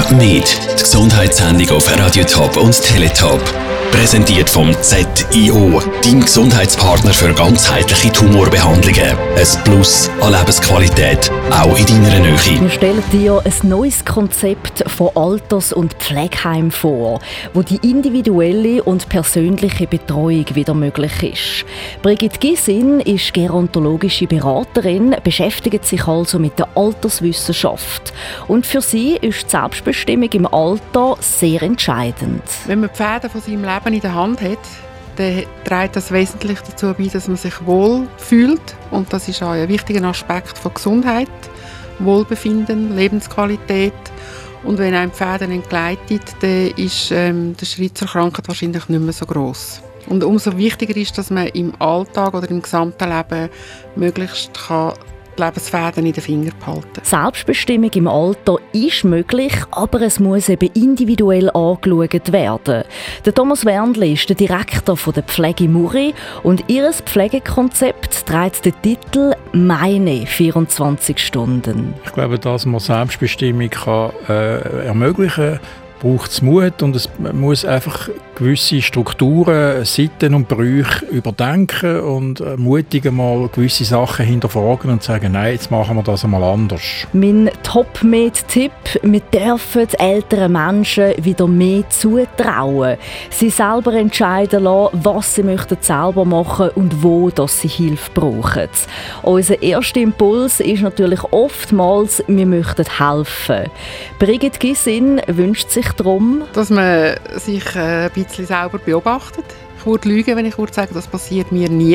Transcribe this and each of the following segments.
Med, die Gesundheitssendung auf Radio Top und Teletop. Präsentiert vom ZIO, dein Gesundheitspartner für ganzheitliche Tumorbehandlungen. Ein Plus an Lebensqualität, auch in deiner Nähe. Wir stellen dir ein neues Konzept von Alters- und Pflegeheimen vor, wo die individuelle und persönliche Betreuung wieder möglich ist. Brigitte Gysin ist gerontologische Beraterin, beschäftigt sich also mit der Alterswissenschaft. Und für sie ist die Selbstbestimmung im Alter sehr entscheidend. Wenn man die Fäden von seinem Leben in der Hand hat, dann trägt das wesentlich dazu bei, dass man sich wohl fühlt. Und das ist auch ein wichtiger Aspekt von Gesundheit, Wohlbefinden, Lebensqualität. Und wenn einem die Fäden entgleitet, dann ist der Schritt zur Krankheit wahrscheinlich nicht mehr so gross. Und umso wichtiger ist, dass man im Alltag oder im gesamten Leben möglichst die Lebensfäden in den Fingern behalten. Selbstbestimmung im Alter ist möglich, aber es muss eben individuell angeschaut werden. Der Thomas Wernli ist der Direktor der Pflege Muri und ihr Pflegekonzept trägt den Titel «Meine 24 Stunden». Ich glaube, dass man Selbstbestimmung ermöglichen kann, braucht es Mut und es muss einfach gewisse Strukturen, Sitten und Brüche überdenken und mutig mal gewisse Sachen hinterfragen und sagen, nein, jetzt machen wir das einmal anders. Mein Top-Med-Tipp: Wir dürfen älteren Menschen wieder mehr zutrauen. Sie selber entscheiden lassen, was sie möchten selber machen und wo dass sie Hilfe brauchen. Unser erster Impuls ist natürlich oftmals, wir möchten helfen. Brigitte Gysin wünscht sich darum, dass man sich ein bisschen selber beobachtet. Ich würde lügen, wenn ich würde sagen, das passiert mir nie.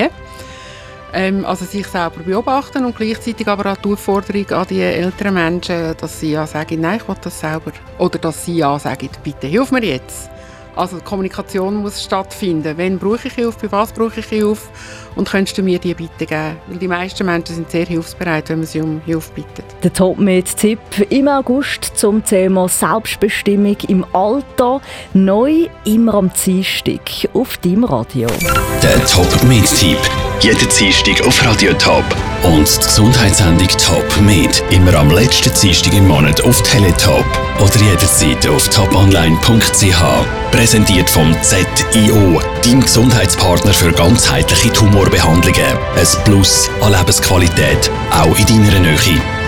Also sich selber beobachten und gleichzeitig aber auch die Aufforderung an die älteren Menschen, dass sie ja sagen, nein, ich will das selber. Oder dass sie ja sagen, bitte hilf mir jetzt. Also die Kommunikation muss stattfinden. Wann brauche ich Hilfe, bei was brauche ich Hilfe und könntest du mir die bitte geben? Weil die meisten Menschen sind sehr hilfsbereit, wenn man sie um Hilfe bittet. Der Top-Med-Tipp im August zum Thema Selbstbestimmung im Alter. Neu immer am Dienstag auf deinem Radio. Der Top-Med-Tipp. Jeden Dienstag auf Radio Top. Und die Gesundheitssendung Top Med immer am letzten Dienstag im Monat auf Teletop. Oder jederzeit auf toponline.ch. Präsentiert vom ZIO, dein Gesundheitspartner für ganzheitliche Tumorbehandlungen. Ein Plus an Lebensqualität, auch in deiner Nähe.